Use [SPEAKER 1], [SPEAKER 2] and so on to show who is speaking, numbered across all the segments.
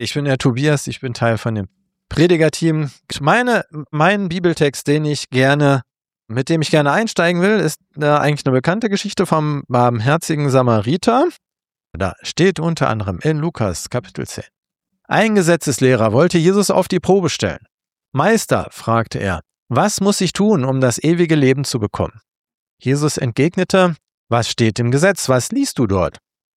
[SPEAKER 1] Ich bin der Tobias, ich bin Teil von dem Predigerteam. Mein Bibeltext, mit dem ich gerne einsteigen will, ist eigentlich eine bekannte Geschichte vom barmherzigen Samariter. Da steht unter anderem in Lukas Kapitel 10. Ein Gesetzeslehrer wollte Jesus auf die Probe stellen. Meister, fragte er, was muss ich tun, um das ewige Leben zu bekommen? Jesus entgegnete, was steht im Gesetz, was liest du dort?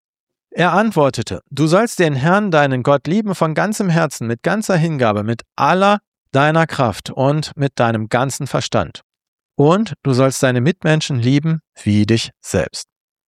[SPEAKER 1] Er antwortete, du sollst den Herrn, deinen Gott, lieben von ganzem Herzen, mit ganzer Hingabe, mit aller deiner Kraft und mit deinem ganzen Verstand. Und du sollst deine Mitmenschen lieben wie dich selbst.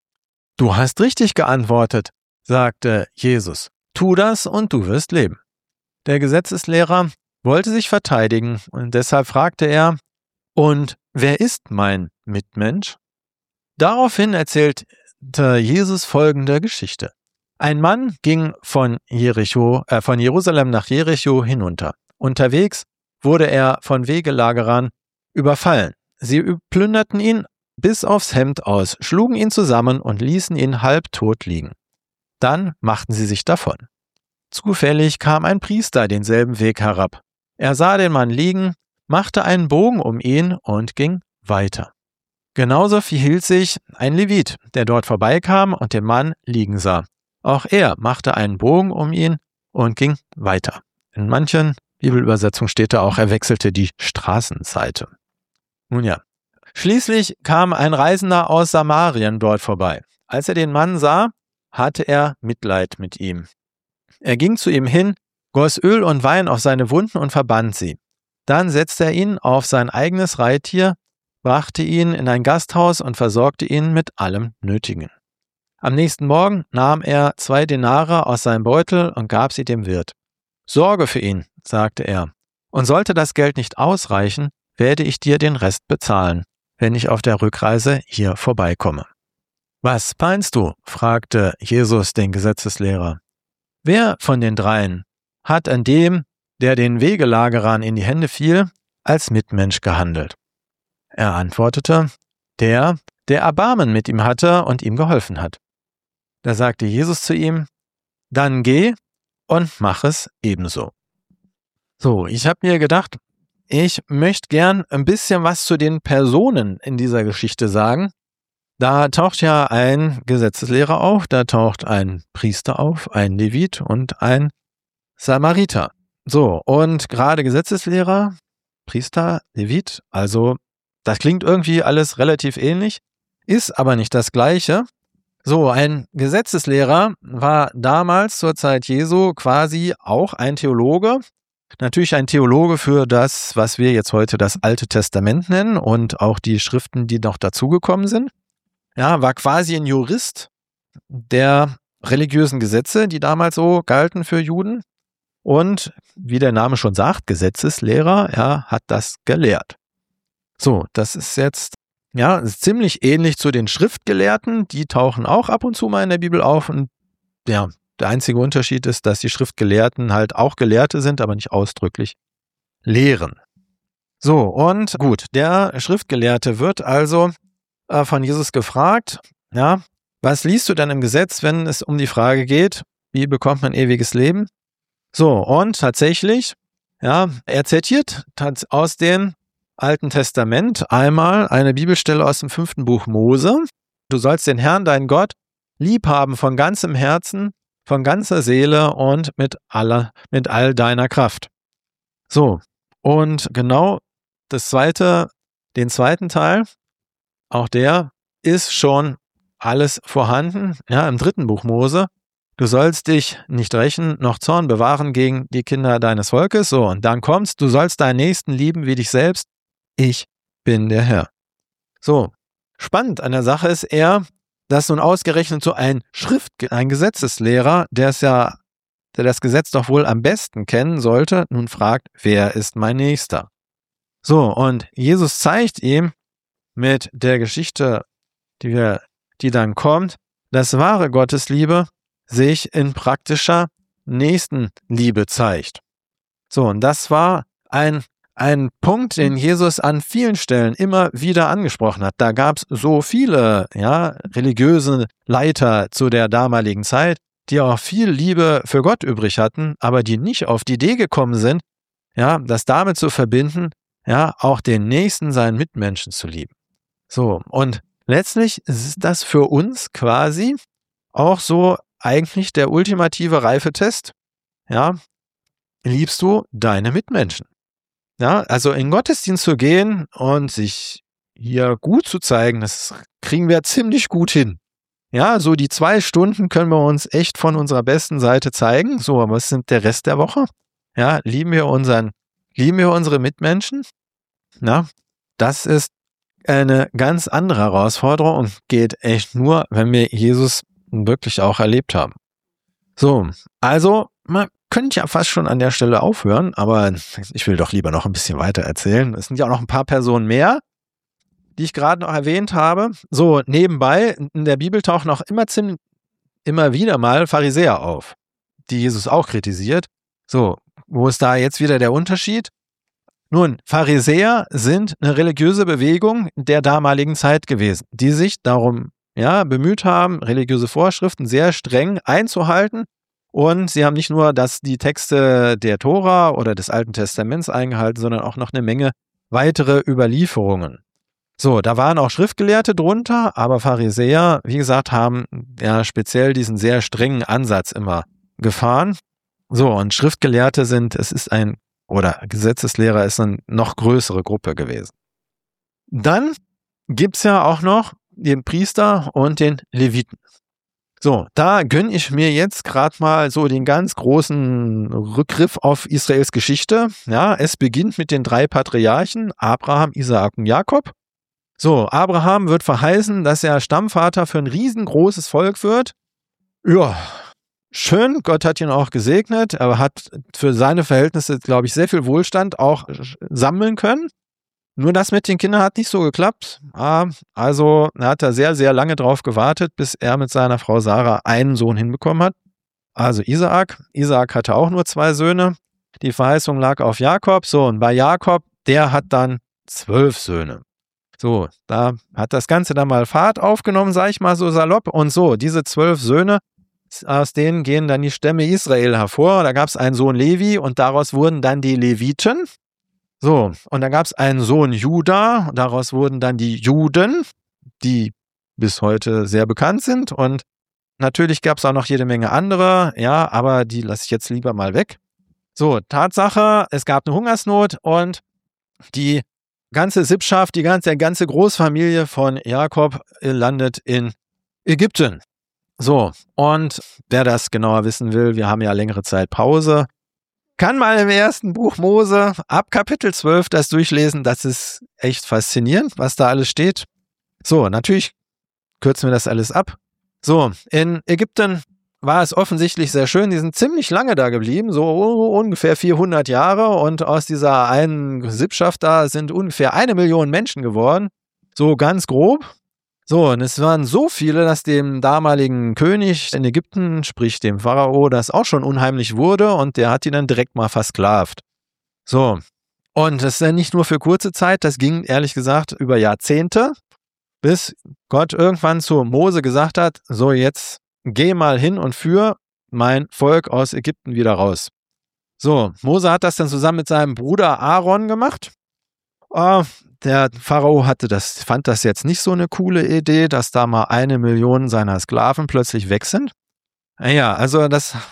[SPEAKER 1] Du hast richtig geantwortet, sagte Jesus. Tu das und du wirst leben. Der Gesetzeslehrer wollte sich verteidigen und deshalb fragte er, und wer ist mein Mitmensch? Daraufhin erzählte Jesus folgende Geschichte. Ein Mann ging von Jerusalem nach Jericho hinunter. Unterwegs wurde er von Wegelagerern überfallen. Sie plünderten ihn bis aufs Hemd aus, schlugen ihn zusammen und ließen ihn halbtot liegen. Dann machten sie sich davon. Zufällig kam ein Priester denselben Weg herab. Er sah den Mann liegen, machte einen Bogen um ihn und ging weiter. Genauso verhielt sich ein Levit, der dort vorbeikam und den Mann liegen sah. Auch er machte einen Bogen um ihn und ging weiter. In manchen Bibelübersetzungen steht da auch, er wechselte die Straßenseite. Nun ja, schließlich kam ein Reisender aus Samarien dort vorbei. Als er den Mann sah, hatte er Mitleid mit ihm. Er ging zu ihm hin, goss Öl und Wein auf seine Wunden und verband sie. Dann setzte er ihn auf sein eigenes Reittier, brachte ihn in ein Gasthaus und versorgte ihn mit allem Nötigen. Am nächsten Morgen nahm er 2 Denare aus seinem Beutel und gab sie dem Wirt. Sorge für ihn, sagte er, und sollte das Geld nicht ausreichen, werde ich dir den Rest bezahlen, wenn ich auf der Rückreise hier vorbeikomme. Was meinst du? Fragte Jesus den Gesetzeslehrer. Wer von den dreien hat an dem, der den Wegelagerern in die Hände fiel, als Mitmensch gehandelt? Er antwortete, der Erbarmen mit ihm hatte und ihm geholfen hat. Da sagte Jesus zu ihm, dann geh und mach es ebenso. So, ich habe mir gedacht, ich möchte gern ein bisschen was zu den Personen in dieser Geschichte sagen. Da taucht ja ein Gesetzeslehrer auf, da taucht ein Priester auf, ein Levit und ein Samariter. So, und gerade Gesetzeslehrer, Priester, Levit, also das klingt irgendwie alles relativ ähnlich, ist aber nicht das Gleiche. So, ein Gesetzeslehrer war damals zur Zeit Jesu quasi auch ein Theologe. Natürlich ein Theologe für das, was wir jetzt heute das Alte Testament nennen und auch die Schriften, die noch dazugekommen sind. Ja, war quasi ein Jurist der religiösen Gesetze, die damals so galten für Juden. Und wie der Name schon sagt, Gesetzeslehrer, er hat das gelehrt. So, das ist jetzt ziemlich ähnlich zu den Schriftgelehrten, die tauchen auch ab und zu mal in der Bibel auf und ja, der einzige Unterschied ist, dass die Schriftgelehrten halt auch Gelehrte sind, aber nicht ausdrücklich lehren. So, und gut, der Schriftgelehrte wird also von Jesus gefragt, ja, was liest du denn im Gesetz, wenn es um die Frage geht, wie bekommt man ewiges Leben? So, und tatsächlich, ja, er zitiert aus dem Alten Testament einmal eine Bibelstelle aus dem 5. Buch Mose. Du sollst den Herrn, deinen Gott, lieb haben von ganzem Herzen, von ganzer Seele und mit all deiner Kraft. So, und genau den zweiten Teil, auch der ist schon alles vorhanden, ja, im 3. Buch Mose. Du sollst dich nicht rächen, noch Zorn bewahren gegen die Kinder deines Volkes. So, und dann kommt's, du sollst deinen Nächsten lieben wie dich selbst. Ich bin der Herr. So, spannend an der Sache ist dass nun ausgerechnet so ein Gesetzeslehrer, der das Gesetz doch wohl am besten kennen sollte, nun fragt, wer ist mein Nächster? So, und Jesus zeigt ihm mit der Geschichte, die dann kommt, dass wahre Gottesliebe sich in praktischer Nächstenliebe zeigt. So, und das war ein Punkt, den Jesus an vielen Stellen immer wieder angesprochen hat. Da gab es so viele religiöse Leiter zu der damaligen Zeit, die auch viel Liebe für Gott übrig hatten, aber die nicht auf die Idee gekommen sind, ja, das damit zu verbinden, ja, auch den Nächsten, seinen Mitmenschen zu lieben. So, und letztlich ist das für uns quasi auch so eigentlich der ultimative Reifetest. Ja, liebst du deine Mitmenschen? Ja, also in den Gottesdienst zu gehen und sich hier gut zu zeigen, das kriegen wir ziemlich gut hin. Ja, so die 2 Stunden können wir uns echt von unserer besten Seite zeigen. So, aber was sind der Rest der Woche? Ja, lieben wir unsere Mitmenschen? Na, das ist eine ganz andere Herausforderung und geht echt nur, wenn wir Jesus wirklich auch erlebt haben. So, also man könnte ja fast schon an der Stelle aufhören, aber ich will doch lieber noch ein bisschen weiter erzählen. Es sind ja auch noch ein paar Personen mehr, die ich gerade noch erwähnt habe. So, nebenbei, in der Bibel tauchen auch immer wieder mal Pharisäer auf, die Jesus auch kritisiert. So, wo ist da jetzt wieder der Unterschied? Nun, Pharisäer sind eine religiöse Bewegung der damaligen Zeit gewesen, die sich darum bemüht haben, religiöse Vorschriften sehr streng einzuhalten. Und sie haben nicht nur die Texte der Tora oder des Alten Testaments eingehalten, sondern auch noch eine Menge weitere Überlieferungen. So, da waren auch Schriftgelehrte drunter, aber Pharisäer, wie gesagt, haben ja speziell diesen sehr strengen Ansatz immer gefahren. So, und Schriftgelehrte oder Gesetzeslehrer ist eine noch größere Gruppe gewesen. Dann gibt's ja auch noch den Priester und den Leviten. So, da gönne ich mir jetzt gerade mal so den ganz großen Rückgriff auf Israels Geschichte. Ja, es beginnt mit den 3 Patriarchen, Abraham, Isaak und Jakob. So, Abraham wird verheißen, dass er Stammvater für ein riesengroßes Volk wird. Ja, schön, Gott hat ihn auch gesegnet. Er hat für seine Verhältnisse, glaube ich, sehr viel Wohlstand auch sammeln können. Nur das mit den Kindern hat nicht so geklappt. Also er hat da sehr, sehr lange drauf gewartet, bis er mit seiner Frau Sarah einen Sohn hinbekommen hat. Also Isaak. Isaak hatte auch nur 2 Söhne. Die Verheißung lag auf Jakob. So, und bei Jakob, der hat dann 12 Söhne. So, da hat das Ganze dann mal Fahrt aufgenommen, sag ich mal so salopp. Und so, diese 12 Söhne, aus denen gehen dann die Stämme Israel hervor. Da gab es einen Sohn Levi und daraus wurden dann die Leviten. So, und dann gab es einen Sohn Juda, daraus wurden dann die Juden, die bis heute sehr bekannt sind. Und natürlich gab es auch noch jede Menge andere, ja, aber die lasse ich jetzt lieber mal weg. So, Tatsache, es gab eine Hungersnot und die ganze Sippschaft, die ganze Großfamilie von Jakob landet in Ägypten. So, und wer das genauer wissen will, wir haben ja längere Zeit Pause, kann mal im ersten Buch Mose ab Kapitel 12 das durchlesen. Das ist echt faszinierend, was da alles steht. So, natürlich kürzen wir das alles ab. So, in Ägypten war es offensichtlich sehr schön. Die sind ziemlich lange da geblieben, so ungefähr 400 Jahre. Und aus dieser einen Sippschaft da sind ungefähr 1 Million Menschen geworden. So ganz grob. So, und es waren so viele, dass dem damaligen König in Ägypten, sprich dem Pharao, das auch schon unheimlich wurde und der hat ihn dann direkt mal versklavt. So, und das ist dann nicht nur für kurze Zeit, das ging ehrlich gesagt über Jahrzehnte, bis Gott irgendwann zu Mose gesagt hat, so jetzt geh mal hin und führ mein Volk aus Ägypten wieder raus. So, Mose hat das dann zusammen mit seinem Bruder Aaron gemacht. Der Pharao fand das jetzt nicht so eine coole Idee, dass da mal 1 Million seiner Sklaven plötzlich weg sind. Ja, also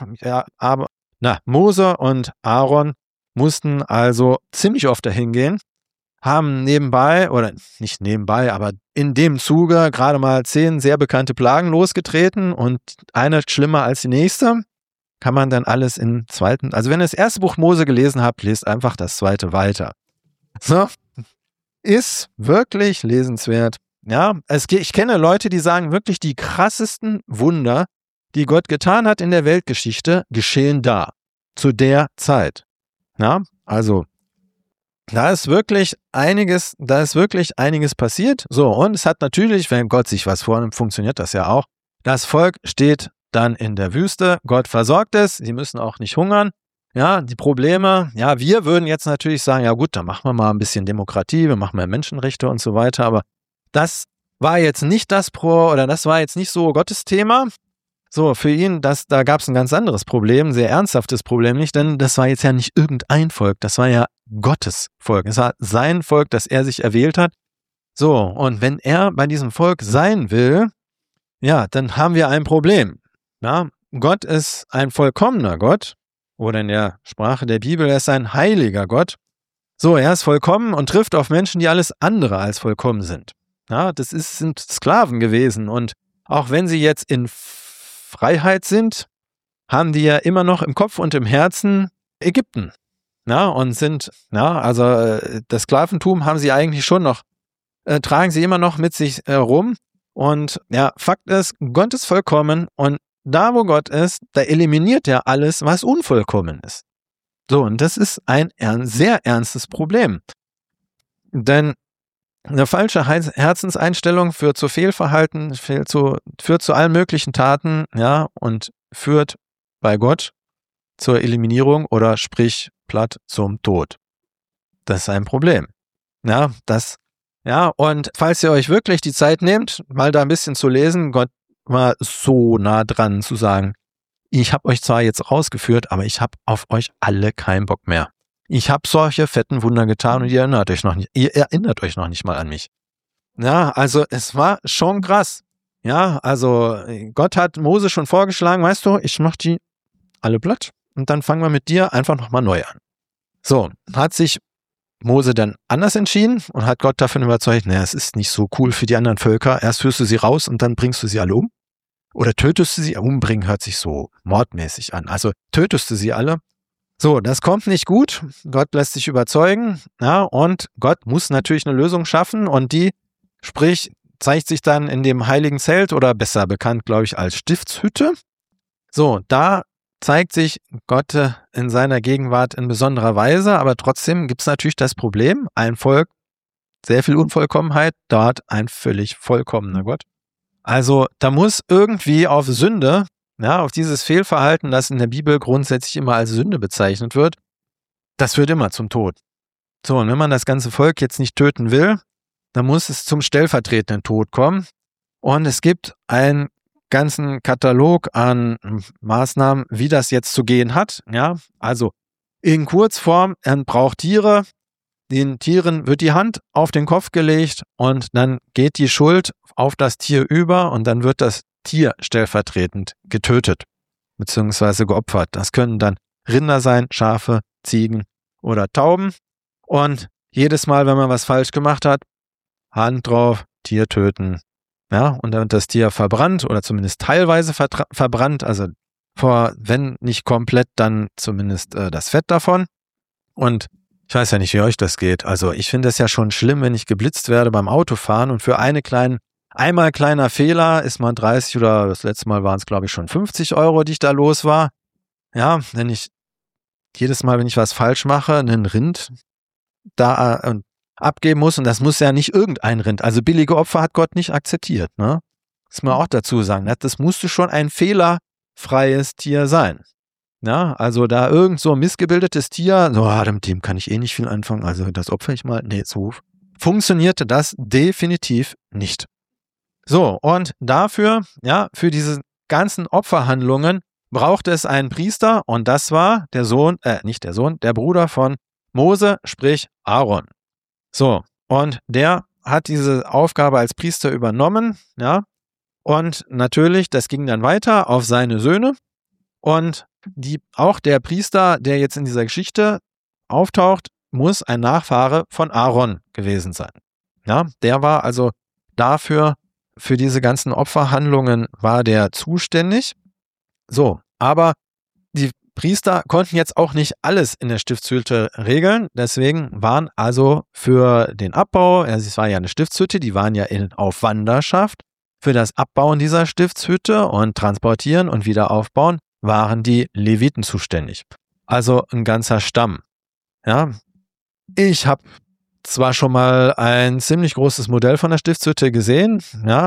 [SPEAKER 1] Mose und Aaron mussten also ziemlich oft dahin gehen, haben nebenbei, oder nicht nebenbei, aber in dem Zuge gerade mal 10 sehr bekannte Plagen losgetreten und eine schlimmer als die nächste. Kann man dann alles im zweiten, also wenn ihr das erste Buch Mose gelesen habt, lest einfach das zweite weiter. So. Ist wirklich lesenswert. Ja, ich kenne Leute, die sagen wirklich, die krassesten Wunder, die Gott getan hat in der Weltgeschichte, geschehen da, zu der Zeit. Ja, also da ist wirklich einiges passiert. So, und es hat natürlich, wenn Gott sich was vornimmt, funktioniert das ja auch. Das Volk steht dann in der Wüste, Gott versorgt es, sie müssen auch nicht hungern. Ja, die Probleme, ja, wir würden jetzt natürlich sagen, ja gut, dann machen wir mal ein bisschen Demokratie, wir machen mehr Menschenrechte und so weiter, aber das war jetzt nicht das war jetzt nicht so Gottes Thema, So, für ihn, da gab es ein ganz anderes Problem, ein sehr ernsthaftes Problem nicht, denn das war jetzt ja nicht irgendein Volk, das war ja Gottes Volk. Es war sein Volk, das er sich erwählt hat. So, und wenn er bei diesem Volk sein will, ja, dann haben wir ein Problem. Ja, Gott ist ein vollkommener Gott, oder in der Sprache der Bibel, er ist ein heiliger Gott. So, er ist vollkommen und trifft auf Menschen, die alles andere als vollkommen sind. Ja, sind Sklaven gewesen, und auch wenn sie jetzt in Freiheit sind, haben die ja immer noch im Kopf und im Herzen Ägypten. Ja, und das Sklaventum haben sie eigentlich schon noch, tragen sie immer noch mit sich rum. Und ja, Fakt ist, Gott ist vollkommen, und da, wo Gott ist, da eliminiert er alles, was unvollkommen ist. So, und das ist ein sehr ernstes Problem. Denn eine falsche Herzenseinstellung führt zu Fehlverhalten, führt zu allen möglichen Taten, ja, und führt bei Gott zur Eliminierung oder sprich platt zum Tod. Das ist ein Problem. Ja, und falls ihr euch wirklich die Zeit nehmt, mal da ein bisschen zu lesen, Gott war so nah dran zu sagen, ich habe euch zwar jetzt rausgeführt, aber ich habe auf euch alle keinen Bock mehr. Ich habe solche fetten Wunder getan und ihr erinnert euch noch nicht mal an mich. Ja, also es war schon krass. Ja, also Gott hat Mose schon vorgeschlagen, weißt du, ich mach die alle platt und dann fangen wir mit dir einfach nochmal neu an. So, hat sich Mose dann anders entschieden und hat Gott davon überzeugt, es ist nicht so cool für die anderen Völker, erst führst du sie raus und dann bringst du sie alle um. Oder tötest du sie? Umbringen hört sich so mordmäßig an. Also tötest du sie alle? So, das kommt nicht gut. Gott lässt sich überzeugen. Ja, und Gott muss natürlich eine Lösung schaffen. Und die, zeigt sich dann in dem heiligen Zelt, oder besser bekannt, glaube ich, als Stiftshütte. So, da zeigt sich Gott in seiner Gegenwart in besonderer Weise. Aber trotzdem gibt es natürlich das Problem, ein Volk, sehr viel Unvollkommenheit, dort ein völlig vollkommener Gott. Also da muss irgendwie auf Sünde, auf dieses Fehlverhalten, das in der Bibel grundsätzlich immer als Sünde bezeichnet wird, das führt immer zum Tod. So, und wenn man das ganze Volk jetzt nicht töten will, dann muss es zum stellvertretenden Tod kommen. Und es gibt einen ganzen Katalog an Maßnahmen, wie das jetzt zu gehen hat. Ja, also in Kurzform, er braucht Tiere. Den Tieren wird die Hand auf den Kopf gelegt und dann geht die Schuld auf das Tier über und dann wird das Tier stellvertretend getötet bzw. geopfert. Das können dann Rinder sein, Schafe, Ziegen oder Tauben. Und jedes Mal, wenn man was falsch gemacht hat, Hand drauf, Tier töten. Ja, und dann wird das Tier verbrannt oder zumindest teilweise verbrannt. Also wenn nicht komplett, dann zumindest das Fett davon. Und ich weiß ja nicht, wie euch das geht. Also ich finde es ja schon schlimm, wenn ich geblitzt werde beim Autofahren und für einmal kleiner Fehler ist man 30 oder das letzte Mal waren es, glaube ich, schon 50 €, die ich da los war. Ja, jedes Mal, wenn ich was falsch mache, einen Rind da abgeben muss, und das muss ja nicht irgendein Rind. Also billige Opfer hat Gott nicht akzeptiert, ne? Das muss man auch dazu sagen. Das musste schon ein fehlerfreies Tier sein. Ja, also da irgend so ein missgebildetes Tier, mit dem kann ich eh nicht viel anfangen, also das opfere ich mal. Nee, so funktionierte das definitiv nicht. So, und dafür, für diese ganzen Opferhandlungen brauchte es einen Priester, und das war der Bruder von Mose, sprich Aaron. So, und der hat diese Aufgabe als Priester übernommen, und natürlich, das ging dann weiter auf seine Söhne, und auch der Priester, der jetzt in dieser Geschichte auftaucht, muss ein Nachfahre von Aaron gewesen sein. Ja, der war also für diese ganzen Opferhandlungen war der zuständig. So, aber die Priester konnten jetzt auch nicht alles in der Stiftshütte regeln. Deswegen waren also für den Abbau, es war ja eine Stiftshütte, die waren ja auf Wanderschaft, für das Abbauen dieser Stiftshütte und Transportieren und wieder aufbauen, waren die Leviten zuständig. Also ein ganzer Stamm. Ja, ich habe zwar schon mal ein ziemlich großes Modell von der Stiftshütte gesehen,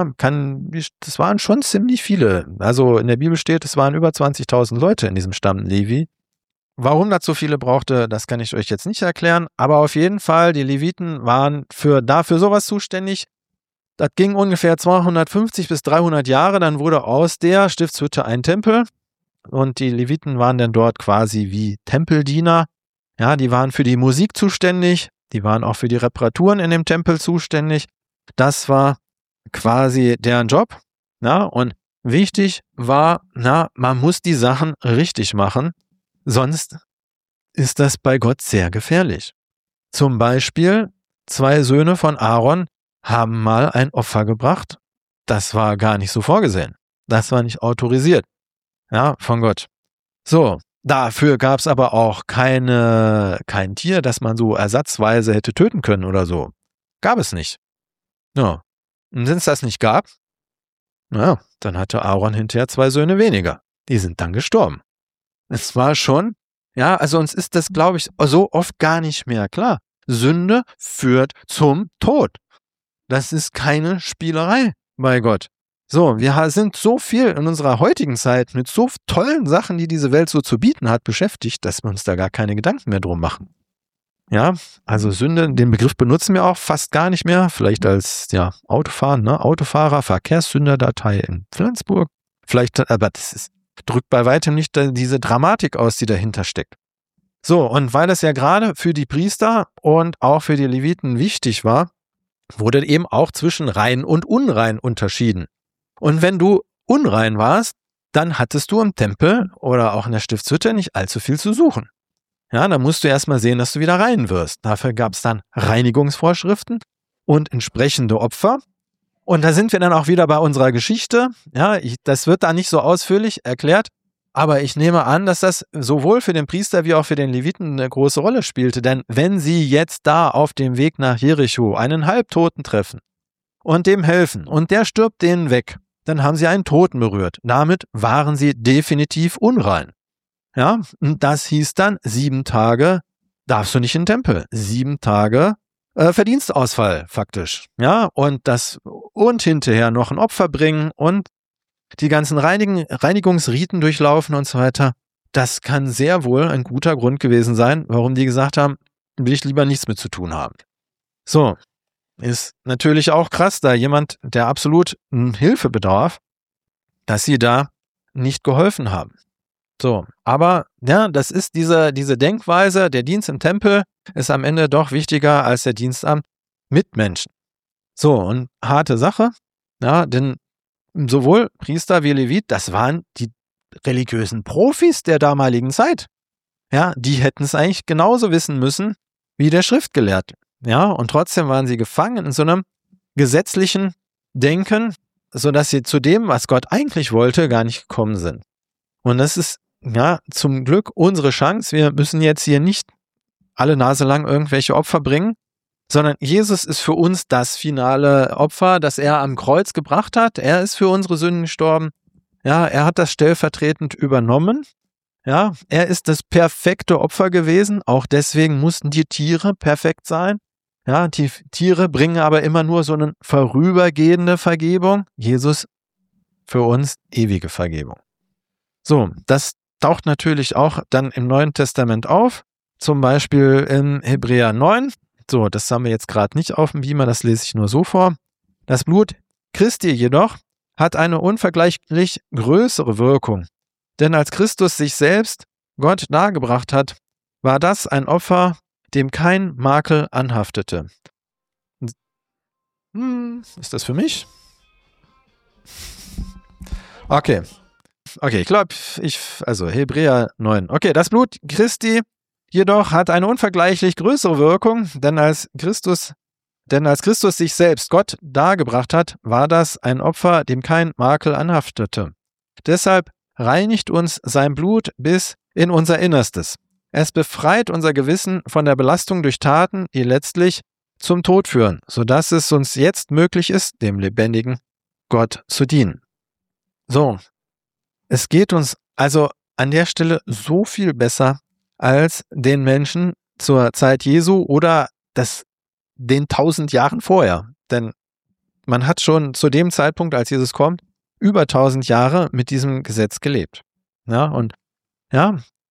[SPEAKER 1] das waren schon ziemlich viele. Also in der Bibel steht, es waren über 20.000 Leute in diesem Stamm Levi. Warum das so viele brauchte, das kann ich euch jetzt nicht erklären, aber auf jeden Fall, die Leviten waren für sowas zuständig, Das ging ungefähr 250 bis 300 Jahre, dann wurde aus der Stiftshütte ein Tempel und die Leviten waren dann dort quasi wie Tempeldiener. Ja, die waren für die Musik zuständig, die waren auch für die Reparaturen in dem Tempel zuständig. Das war quasi deren Job. Ja, und wichtig war, man muss die Sachen richtig machen, sonst ist das bei Gott sehr gefährlich. Zum Beispiel 2 Söhne von Aaron haben mal ein Opfer gebracht. Das war gar nicht so vorgesehen. Das war nicht autorisiert. Ja, von Gott. So, dafür gab es aber auch kein Tier, das man so ersatzweise hätte töten können oder so. Gab es nicht. Ja. Und wenn es das nicht gab, dann hatte Aaron hinterher 2 Söhne weniger. Die sind dann gestorben. Es war schon, also uns ist das, glaube ich, so oft gar nicht mehr klar. Sünde führt zum Tod. Das ist keine Spielerei bei Gott. So, wir sind so viel in unserer heutigen Zeit mit so tollen Sachen, die diese Welt so zu bieten hat, beschäftigt, dass wir uns da gar keine Gedanken mehr drum machen. Ja, also Sünde, den Begriff benutzen wir auch fast gar nicht mehr. Vielleicht als Autofahren, Autofahrer, Verkehrssünderdatei in Flensburg. Vielleicht, aber drückt bei weitem nicht diese Dramatik aus, die dahinter steckt. So, und weil es ja gerade für die Priester und auch für die Leviten wichtig war, wurde eben auch zwischen rein und unrein unterschieden. Und wenn du unrein warst, dann hattest du im Tempel oder auch in der Stiftshütte nicht allzu viel zu suchen. Ja, da musst du erstmal sehen, dass du wieder rein wirst. Dafür gab es dann Reinigungsvorschriften und entsprechende Opfer. Und da sind wir dann auch wieder bei unserer Geschichte. Ja, das wird da nicht so ausführlich erklärt, aber ich nehme an, dass das sowohl für den Priester wie auch für den Leviten eine große Rolle spielte. Denn wenn sie jetzt da auf dem Weg nach Jericho einen Halbtoten treffen und dem helfen und der stirbt denen weg, dann haben sie einen Toten berührt. Damit waren sie definitiv unrein. Ja, und das hieß dann 7 Tage darfst du nicht in den Tempel. 7 Tage Verdienstausfall faktisch. Ja, und hinterher noch ein Opfer bringen und die ganzen Reinigungsriten durchlaufen und so weiter. Das kann sehr wohl ein guter Grund gewesen sein, warum die gesagt haben, will ich lieber nichts mit zu tun haben. So, ist natürlich auch krass, da jemand, der absolut Hilfe bedarf, dass sie da nicht geholfen haben. So, aber das ist diese Denkweise, der Dienst im Tempel ist am Ende doch wichtiger als der Dienst am Mitmenschen. So, und harte Sache, denn sowohl Priester wie Levit, das waren die religiösen Profis der damaligen Zeit. Ja, die hätten es eigentlich genauso wissen müssen wie der Schriftgelehrte. Ja, und trotzdem waren sie gefangen in so einem gesetzlichen Denken, sodass sie zu dem, was Gott eigentlich wollte, gar nicht gekommen sind. Und das ist zum Glück unsere Chance. Wir müssen jetzt hier nicht alle Nase lang irgendwelche Opfer bringen, sondern Jesus ist für uns das finale Opfer, das er am Kreuz gebracht hat. Er ist für unsere Sünden gestorben. Ja, er hat das stellvertretend übernommen. Ja, er ist das perfekte Opfer gewesen. Auch deswegen mussten die Tiere perfekt sein. Ja, die Tiere bringen aber immer nur so eine vorübergehende Vergebung. Jesus für uns ewige Vergebung. So, das taucht natürlich auch dann im Neuen Testament auf. Zum Beispiel in Hebräer 9. So, das haben wir jetzt gerade nicht auf dem Beamer, das lese ich nur so vor. Das Blut Christi jedoch hat eine unvergleichlich größere Wirkung. Denn als Christus sich selbst Gott dargebracht hat, war das ein Opfer, dem kein Makel anhaftete. Ist das für mich? Okay, ich glaube, also Hebräer 9. Okay, das Blut Christi jedoch hat eine unvergleichlich größere Wirkung, denn als Christus sich selbst Gott dargebracht hat, war das ein Opfer, dem kein Makel anhaftete. Deshalb reinigt uns sein Blut bis in unser Innerstes. Es befreit unser Gewissen von der Belastung durch Taten, die letztlich zum Tod führen, sodass es uns jetzt möglich ist, dem lebendigen Gott zu dienen. So, es geht uns also an der Stelle so viel besser als den Menschen zur Zeit Jesu oder den 1000 Jahren vorher. Denn man hat schon zu dem Zeitpunkt, als Jesus kommt, über 1000 Jahre mit diesem Gesetz gelebt. Ja, und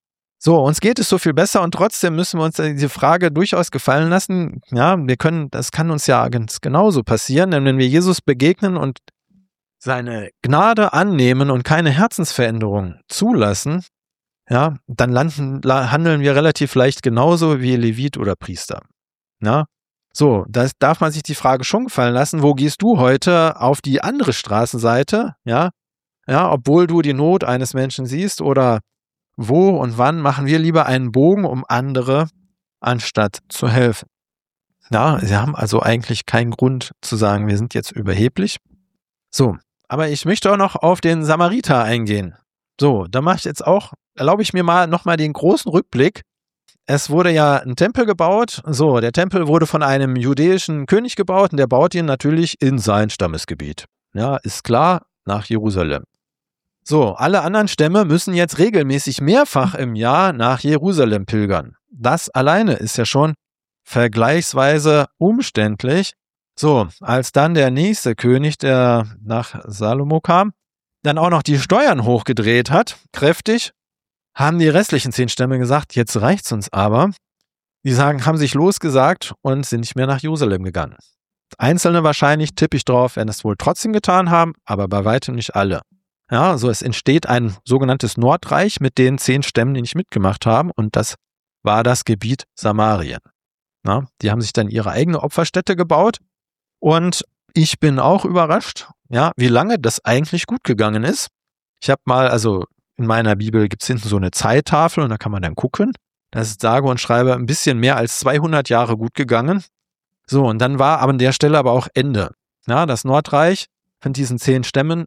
[SPEAKER 1] So, uns geht es so viel besser und trotzdem müssen wir uns diese Frage durchaus gefallen lassen. Ja, das kann uns ja ganz genauso passieren, denn wenn wir Jesus begegnen und seine Gnade annehmen und keine Herzensveränderung zulassen, ja, dann handeln wir relativ leicht genauso wie Levit oder Priester. Ja, so, da darf man sich die Frage schon gefallen lassen, wo gehst du heute auf die andere Straßenseite, ja, obwohl du die Not eines Menschen siehst, oder wo und wann machen wir lieber einen Bogen um andere, anstatt zu helfen? Ja, sie haben also eigentlich keinen Grund zu sagen, wir sind jetzt überheblich. So, aber ich möchte auch noch auf den Samariter eingehen. So, da erlaube ich mir mal nochmal den großen Rückblick. Es wurde ja ein Tempel gebaut. So, der Tempel wurde von einem jüdischen König gebaut und der baut ihn natürlich in sein Stammesgebiet. Ja, ist klar, nach Jerusalem. So, alle anderen Stämme müssen jetzt regelmäßig mehrfach im Jahr nach Jerusalem pilgern. Das alleine ist ja schon vergleichsweise umständlich. So, als dann der nächste König, der nach Salomo kam, dann auch noch die Steuern hochgedreht hat, kräftig, haben die restlichen 10 Stämme gesagt, jetzt reicht's uns aber. Die haben sich losgesagt und sind nicht mehr nach Jerusalem gegangen. Einzelne wahrscheinlich, tippe ich drauf, werden es wohl trotzdem getan haben, aber bei weitem nicht alle. Ja, so es entsteht ein sogenanntes Nordreich mit den 10 Stämmen, die nicht mitgemacht haben, und das war das Gebiet Samarien. Ja, die haben sich dann ihre eigene Opferstätte gebaut und ich bin auch überrascht, ja, wie lange das eigentlich gut gegangen ist. Ich habe mal, also in meiner Bibel gibt es hinten so eine Zeittafel und da kann man dann gucken. Das ist sage und schreibe ein bisschen mehr als 200 Jahre gut gegangen. So, und dann war an der Stelle aber auch Ende. Ja, das Nordreich von diesen 10 Stämmen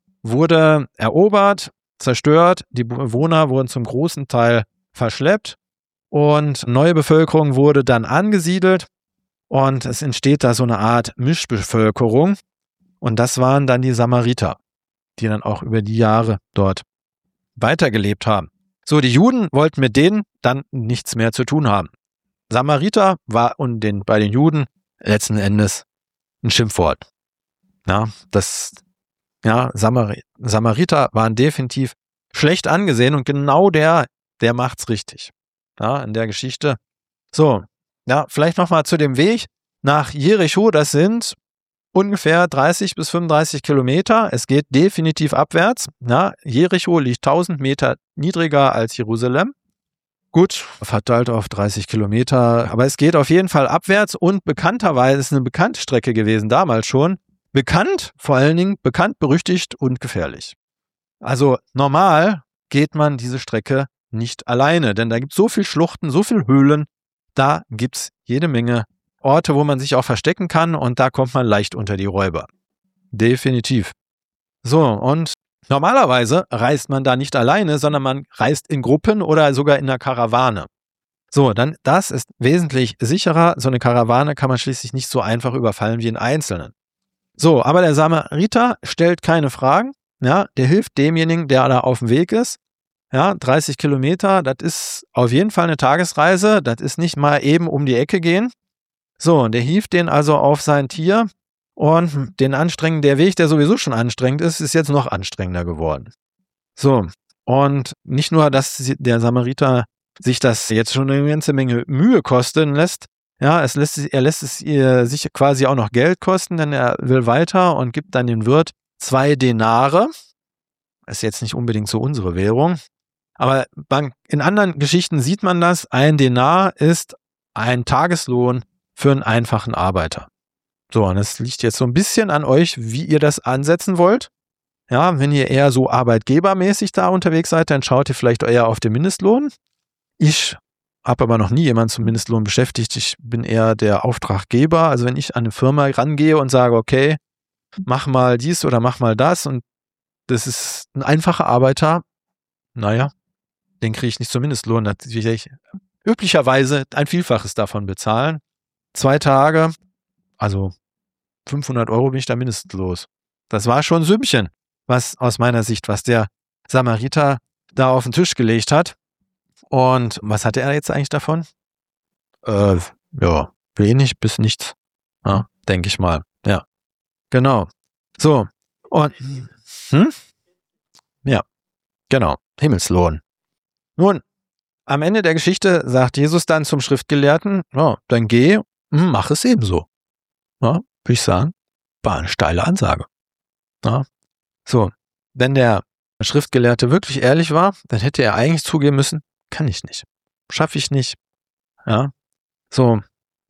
[SPEAKER 1] wurde erobert, zerstört, die Bewohner wurden zum großen Teil verschleppt und neue Bevölkerung wurde dann angesiedelt und es entsteht da so eine Art Mischbevölkerung und das waren dann die Samariter, die dann auch über die Jahre dort weitergelebt haben. So, die Juden wollten mit denen dann nichts mehr zu tun haben. Samariter war bei den Juden letzten Endes ein Schimpfwort. Samariter waren definitiv schlecht angesehen und genau der macht's richtig. Ja, in der Geschichte. So, ja, vielleicht nochmal zu dem Weg nach Jericho. Das sind ungefähr 30 bis 35 Kilometer. Es geht definitiv abwärts. Ja, Jericho liegt 1000 Meter niedriger als Jerusalem. Gut, verteilt auf 30 Kilometer. Aber es geht auf jeden Fall abwärts und bekannterweise ist es eine bekannte Strecke gewesen, damals schon. Bekannt, vor allen Dingen bekannt, berüchtigt und gefährlich. Also normal geht man diese Strecke nicht alleine, denn da gibt es so viele Schluchten, so viele Höhlen, da gibt es jede Menge Orte, wo man sich auch verstecken kann und da kommt man leicht unter die Räuber. Definitiv. So, und normalerweise reist man da nicht alleine, sondern man reist in Gruppen oder sogar in einer Karawane. So, dann das ist wesentlich sicherer. So eine Karawane kann man schließlich nicht so einfach überfallen wie einen Einzelnen. So, aber der Samariter stellt keine Fragen. Ja, der hilft demjenigen, der da auf dem Weg ist. Ja, 30 Kilometer, das ist auf jeden Fall eine Tagesreise. Das ist nicht mal eben um die Ecke gehen. So, und der hieft den also auf sein Tier. Und der Weg, der sowieso schon anstrengend ist, ist jetzt noch anstrengender geworden. So, und nicht nur, dass der Samariter sich das jetzt schon eine ganze Menge Mühe kosten lässt, ja, er lässt es sich quasi auch noch Geld kosten, denn er will weiter und gibt dann dem Wirt 2 Denare. Ist jetzt nicht unbedingt so unsere Währung. Aber in anderen Geschichten sieht man das. Ein Denar ist ein Tageslohn für einen einfachen Arbeiter. So, und es liegt jetzt so ein bisschen an euch, wie ihr das ansetzen wollt. Ja, wenn ihr eher so arbeitgebermäßig da unterwegs seid, dann schaut ihr vielleicht eher auf den Mindestlohn. Ich habe aber noch nie jemanden zum Mindestlohn beschäftigt. Ich bin eher der Auftraggeber. Also wenn ich an eine Firma rangehe und sage, okay, mach mal dies oder mach mal das und das ist ein einfacher Arbeiter, naja, den kriege ich nicht zum Mindestlohn. Da will ich üblicherweise ein Vielfaches davon bezahlen. 2 Tage, also 500 € bin ich da mindestlos. Das war schon ein Sümmchen, aus meiner Sicht, was der Samariter da auf den Tisch gelegt hat. Und was hatte er jetzt eigentlich davon? Ja, wenig bis nichts. Ja, denke ich mal. Ja, genau. So, und ja, genau, Himmelslohn. Nun, am Ende der Geschichte sagt Jesus dann zum Schriftgelehrten, ja, dann geh, mach es ebenso. Ja, würde ich sagen, war eine steile Ansage. Ja. So, wenn der Schriftgelehrte wirklich ehrlich war, dann hätte er eigentlich zugeben müssen, kann ich nicht, schaffe ich nicht. Ja, so,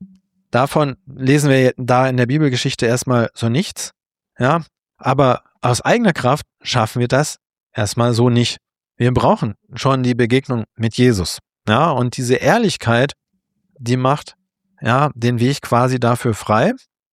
[SPEAKER 1] davon lesen wir da in der Bibelgeschichte erstmal so nichts. Ja, aber aus eigener Kraft schaffen wir das erstmal so nicht. Wir brauchen schon die Begegnung mit Jesus. Ja, und diese Ehrlichkeit, die macht ja den Weg quasi dafür frei.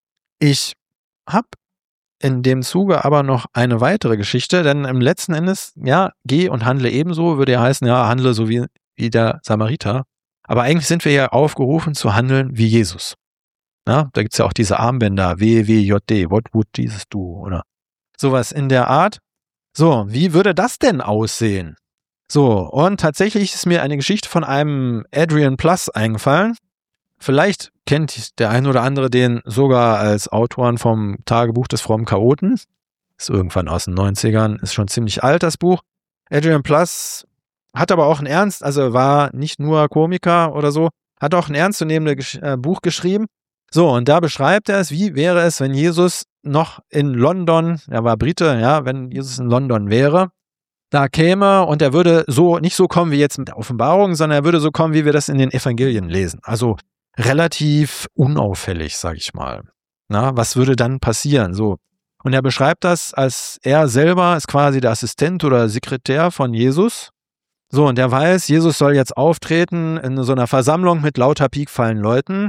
[SPEAKER 1] Ich habe in dem Zuge aber noch eine weitere Geschichte, denn im letzten Endes, ja, geh und handle ebenso, würde ja heißen, ja, handle so wie der Samariter. Aber eigentlich sind wir ja aufgerufen zu handeln wie Jesus. Ja, da gibt es ja auch diese Armbänder, WWJD, What would Jesus do? Oder sowas in der Art. So, wie würde das denn aussehen? So, und tatsächlich ist mir eine Geschichte von einem Adrian Plus eingefallen. Vielleicht kennt der ein oder andere den sogar als Autoren vom Tagebuch des frommen Chaoten. Ist irgendwann aus den 90ern, ist schon ziemlich alt, das Buch. Adrian Plus hat aber auch war nicht nur Komiker oder so, hat auch ein ernstzunehmendes Buch geschrieben. So, und da beschreibt er es, wie wäre es, wenn Jesus noch in London, er war Brite, ja, wenn Jesus in London wäre, da käme und er würde so nicht so kommen wie jetzt mit der Offenbarung, sondern er würde so kommen, wie wir das in den Evangelien lesen. Also relativ unauffällig, sag ich mal. Na, was würde dann passieren? So. Und er beschreibt das, als er selber ist quasi der Assistent oder Sekretär von Jesus. So, und er weiß, Jesus soll jetzt auftreten in so einer Versammlung mit lauter piekfallen Leuten.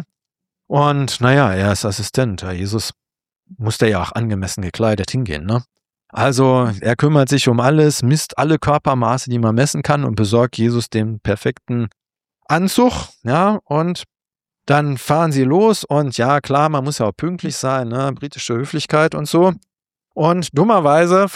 [SPEAKER 1] Und naja, er ist Assistent. Jesus muss ja auch angemessen gekleidet hingehen, ne? Also er kümmert sich um alles, misst alle Körpermaße, die man messen kann und besorgt Jesus den perfekten Anzug, ja, und dann fahren sie los und ja, klar, man muss ja auch pünktlich sein, ne, britische Höflichkeit und so. Und dummerweise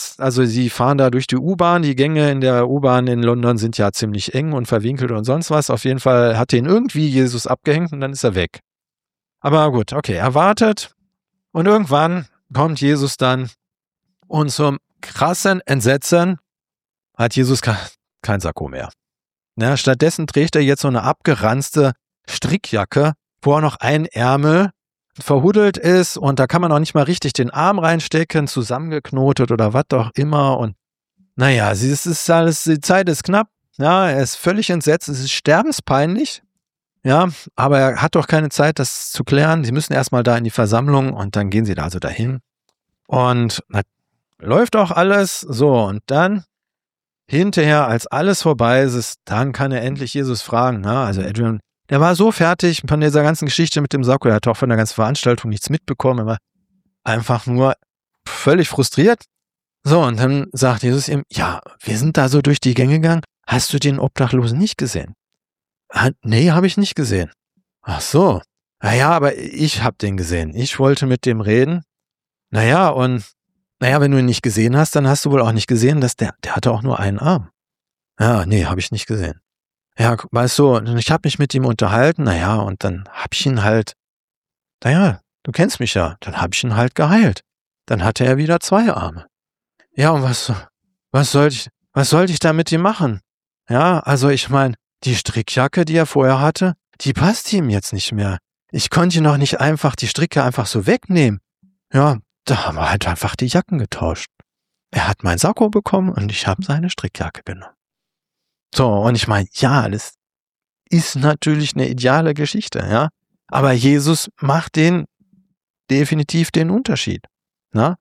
[SPEAKER 1] sie fahren da durch die U-Bahn, die Gänge in der U-Bahn in London sind ja ziemlich eng und verwinkelt und sonst was. Auf jeden Fall hat ihn irgendwie Jesus abgehängt und dann ist er weg. Aber gut, okay, er wartet und irgendwann kommt Jesus dann und zum krassen Entsetzen hat Jesus kein Sakko mehr. Ja, stattdessen trägt er jetzt so eine abgeranzte Strickjacke, wo auch noch ein Ärmel verhuddelt ist und da kann man auch nicht mal richtig den Arm reinstecken, zusammengeknotet oder was auch immer. Und naja, es ist alles, die Zeit ist knapp. Ja, er ist völlig entsetzt, es ist sterbenspeinlich. Ja, aber er hat doch keine Zeit, das zu klären. Sie müssen erstmal da in die Versammlung und dann gehen sie da also dahin. Und läuft auch alles so. Und dann hinterher, als alles vorbei ist, dann kann er endlich Jesus fragen. Na, also Adrian, der war so fertig von dieser ganzen Geschichte mit dem Sakko. Er hat auch von der ganzen Veranstaltung nichts mitbekommen. Er war einfach nur völlig frustriert. So, und dann sagt Jesus ihm, ja, wir sind da so durch die Gänge gegangen. Hast du den Obdachlosen nicht gesehen? Nee, habe ich nicht gesehen. Ach so. Naja, aber ich habe den gesehen. Ich wollte mit dem reden. Naja, wenn du ihn nicht gesehen hast, dann hast du wohl auch nicht gesehen, dass der hatte auch nur einen Arm. Ja, nee, habe ich nicht gesehen. Ja, weißt du, ich habe mich mit ihm unterhalten, naja, und dann habe ich ihn halt, naja, du kennst mich ja, dann habe ich ihn halt geheilt. Dann hatte er wieder 2 Arme. Ja, und was sollte ich da mit ihm machen? Ja, also ich meine, die Strickjacke, die er vorher hatte, die passt ihm jetzt nicht mehr. Ich konnte noch nicht einfach die Stricke einfach so wegnehmen. Ja, da haben wir halt einfach die Jacken getauscht. Er hat mein Sakko bekommen und ich habe seine Strickjacke genommen. So, und ich meine, ja, das ist natürlich eine ideale Geschichte, ja. Aber Jesus macht definitiv den Unterschied. Ja,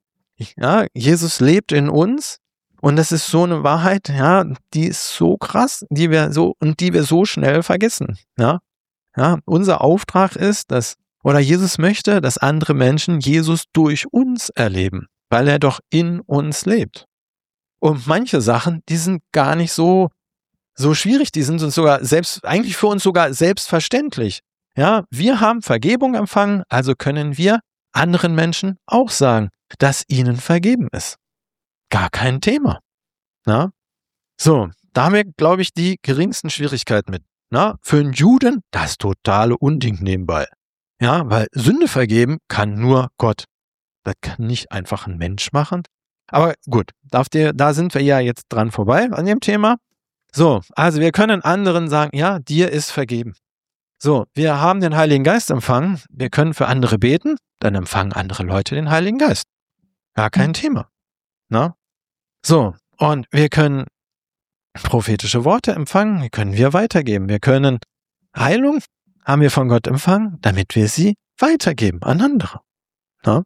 [SPEAKER 1] Jesus lebt in uns und das ist so eine Wahrheit, ja, die ist so krass, die wir so schnell vergessen. Ja, unser Auftrag ist, Jesus möchte, dass andere Menschen Jesus durch uns erleben, weil er doch in uns lebt. Und manche Sachen, die sind gar nicht so schwierig, die sind uns eigentlich für uns sogar selbstverständlich. Ja, wir haben Vergebung empfangen, also können wir anderen Menschen auch sagen, dass ihnen vergeben ist. Gar kein Thema. Na? So, da haben wir, glaube ich, die geringsten Schwierigkeiten mit. Na? Für einen Juden das totale Unding nebenbei. Ja, weil Sünde vergeben kann nur Gott. Das kann nicht einfach ein Mensch machen. Aber gut, da sind wir ja jetzt dran vorbei an dem Thema. So, also wir können anderen sagen, ja, dir ist vergeben. So, wir haben den Heiligen Geist empfangen, wir können für andere beten, dann empfangen andere Leute den Heiligen Geist. Gar kein Thema. Na? So, und wir können prophetische Worte empfangen, die können wir weitergeben. Wir können Heilung, haben wir von Gott empfangen, damit wir sie weitergeben an andere. Na?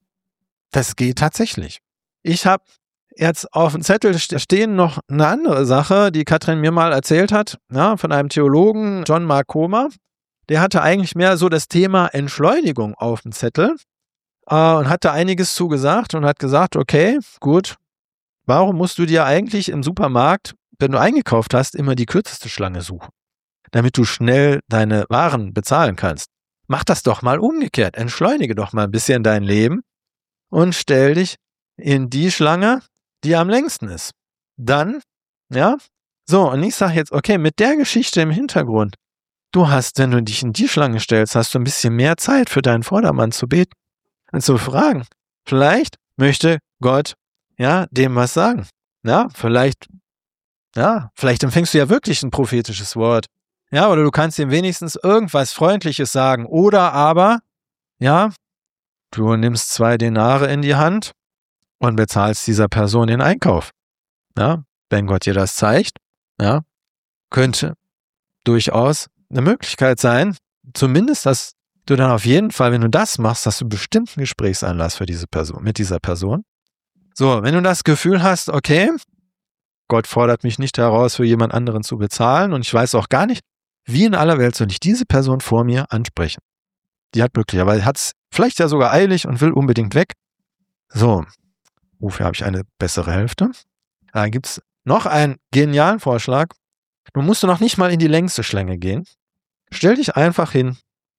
[SPEAKER 1] Das geht tatsächlich. Ich habe jetzt auf dem Zettel stehen noch eine andere Sache, die Katrin mir mal erzählt hat, ja, von einem Theologen, John Mark Comer. Der hatte eigentlich mehr so das Thema Entschleunigung auf dem Zettel und hatte einiges zugesagt und hat gesagt, okay, gut, warum musst du dir eigentlich im Supermarkt, wenn du eingekauft hast, immer die kürzeste Schlange suchen, damit du schnell deine Waren bezahlen kannst? Mach das doch mal umgekehrt, entschleunige doch mal ein bisschen dein Leben und stell dich in die Schlange, die am längsten ist. Dann, ja, so, und ich sage jetzt, okay, mit der Geschichte im Hintergrund, du hast, wenn du dich in die Schlange stellst, hast du ein bisschen mehr Zeit für deinen Vordermann zu beten und zu fragen. Vielleicht möchte Gott, ja, dem was sagen. Ja, vielleicht empfängst du ja wirklich ein prophetisches Wort. Ja, oder du kannst ihm wenigstens irgendwas Freundliches sagen. Oder aber, ja, du nimmst 2 Denare in die Hand und bezahlst dieser Person den Einkauf. Ja, wenn Gott dir das zeigt, ja, könnte durchaus eine Möglichkeit sein, zumindest, dass du dann auf jeden Fall, wenn du das machst, hast du bestimmt einen Gesprächsanlass für diese Person, mit dieser Person. So, wenn du das Gefühl hast, okay, Gott fordert mich nicht heraus, für jemand anderen zu bezahlen und ich weiß auch gar nicht, wie in aller Welt soll ich diese Person vor mir ansprechen. Die hat möglicherweise, hat es vielleicht ja sogar eilig und will unbedingt weg. So, wofür habe ich eine bessere Hälfte? Da gibt es noch einen genialen Vorschlag. Nun musst du noch nicht mal in die längste Schlange gehen. Stell dich einfach hin.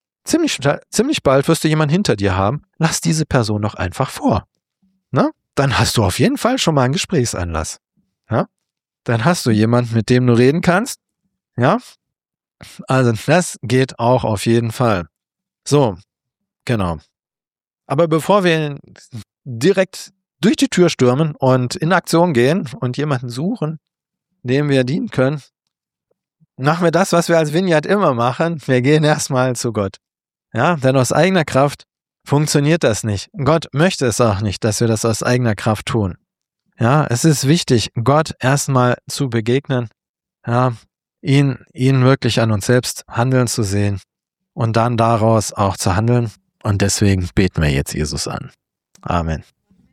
[SPEAKER 1] Ziemlich bald wirst du jemanden hinter dir haben. Lass diese Person doch einfach vor. Na? Dann hast du auf jeden Fall schon mal einen Gesprächsanlass. Ja? Dann hast du jemanden, mit dem du reden kannst. Ja? Also das geht auch auf jeden Fall. So, genau. Aber bevor wir direkt durch die Tür stürmen und in Aktion gehen und jemanden suchen, dem wir dienen können, machen wir das, was wir als Vineyard immer machen. Wir gehen erstmal zu Gott. Ja, denn aus eigener Kraft funktioniert das nicht. Gott möchte es auch nicht, dass wir das aus eigener Kraft tun. Ja, es ist wichtig, Gott erstmal zu begegnen, ja, ihn wirklich an uns selbst handeln zu sehen und dann daraus auch zu handeln. Und deswegen beten wir jetzt Jesus an. Amen.